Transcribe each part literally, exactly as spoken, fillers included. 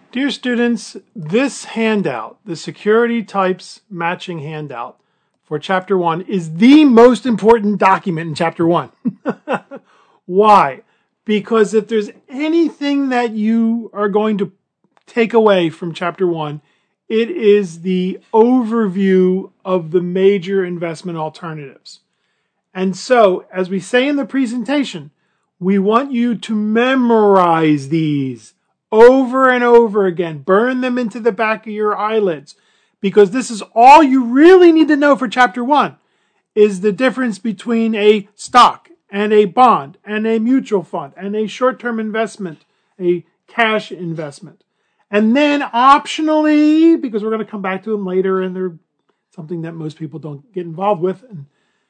Dear students, this handout, the security types matching handout for chapter one, is the most important document in chapter one. Why? Because if there's anything that you are going to take away from chapter one, it is the overview of the major investment alternatives. And so, as we say in the presentation, we want you to memorize these over and over again. Burn them into the back of your eyelids, because this is all you really need to know for chapter one, is the difference between a stock and a bond and a mutual fund and a short-term investment, a cash investment. And then optionally, because we're going to come back to them later, and they're something that most people don't get involved with, and,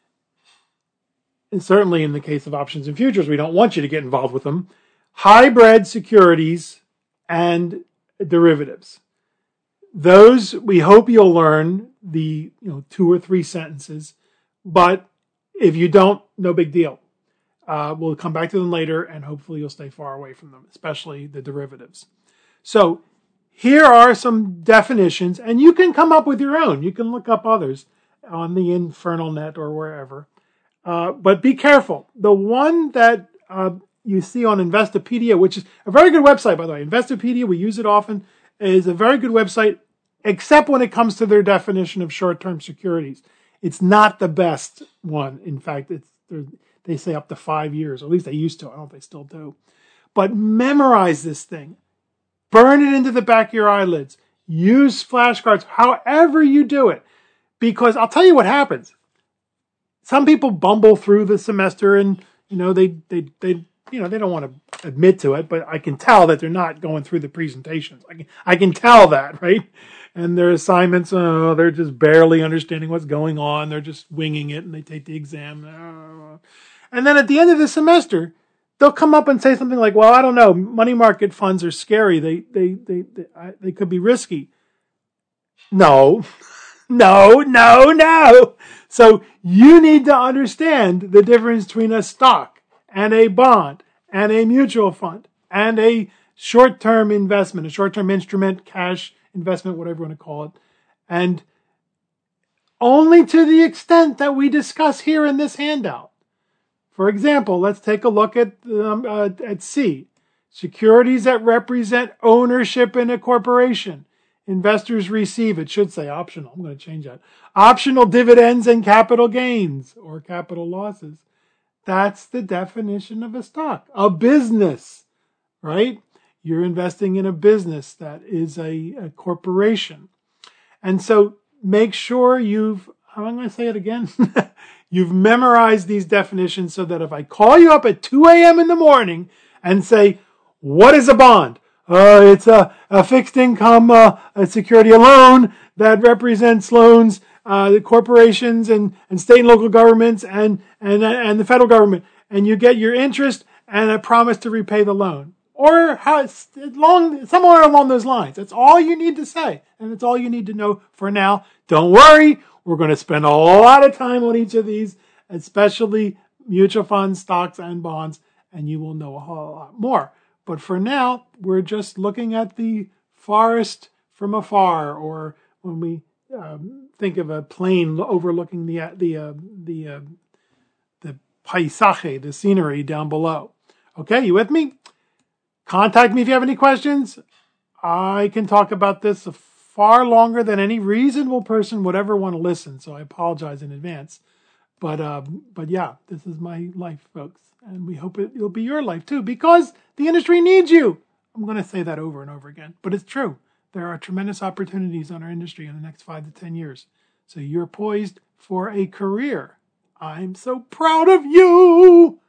and certainly in the case of options and futures, we don't want you to get involved with them, hybrid securities and derivatives. Those, we hope you'll learn the you know two or three sentences, but if you don't, no big deal. Uh, we'll come back to them later, and hopefully you'll stay far away from them, especially the derivatives. So here are some definitions, and you can come up with your own. You can look up others on the Infernal Net or wherever. Uh, but be careful. The one that uh, you see on Investopedia, which is a very good website, by the way. Investopedia, we use it often, is a very good website, except when it comes to their definition of short-term securities. It's not the best one. In fact, it's they say up to five years, or at least they used to. I don't know if they still do. But memorize this thing. Burn it into the back of your eyelids. Use flashcards, however you do it. Because I'll tell you what happens. Some people bumble through the semester, and you know they they they you know they don't want to admit to it, but I can tell that they're not going through the presentations. I can I can tell that, right? And their assignments, oh, they're just barely understanding what's going on. They're just winging it, and they take the exam. Oh. And then at the end of the semester, they'll come up and say something like, "Well, I don't know. Money market funds are scary. They they they they, I, they could be risky." No, no, no, no. So you need to understand the difference between a stock and a bond and a mutual fund and a short-term investment, a short-term instrument, cash investment, whatever you want to call it. And only to the extent that we discuss here in this handout. For example, let's take a look at um, uh, at C. Securities that represent ownership in a corporation. Investors receive, it should say optional, I'm going to change that, optional dividends and capital gains or capital losses. That's the definition of a stock. A business, right? You're investing in a business that is a, a corporation. And so make sure you've, I'm going to say it again, you've memorized these definitions so that if I call you up at two a.m. in the morning and say, what is a bond? Uh, it's a, a fixed income uh, a security, a loan that represents loans, uh, the corporations and, and state and local governments and, and, and the federal government. And you get your interest and a promise to repay the loan. Or how it's long, somewhere along those lines. That's all you need to say. And that's all you need to know for now. Don't worry. We're going to spend a lot of time on each of these, especially mutual funds, stocks, and bonds. And you will know a whole lot more. But for now, we're just looking at the forest from afar, or when we um, think of a plane overlooking the the uh, the uh, the paisaje, the scenery down below. Okay, you with me? Contact me if you have any questions. I can talk about this far longer than any reasonable person would ever want to listen, so I apologize in advance. But um, but yeah, this is my life, folks. And we hope it, it'll be your life too, because the industry needs you. I'm going to say that over and over again, but it's true. There are tremendous opportunities on our industry in the next five to ten years. So you're poised for a career. I'm so proud of you.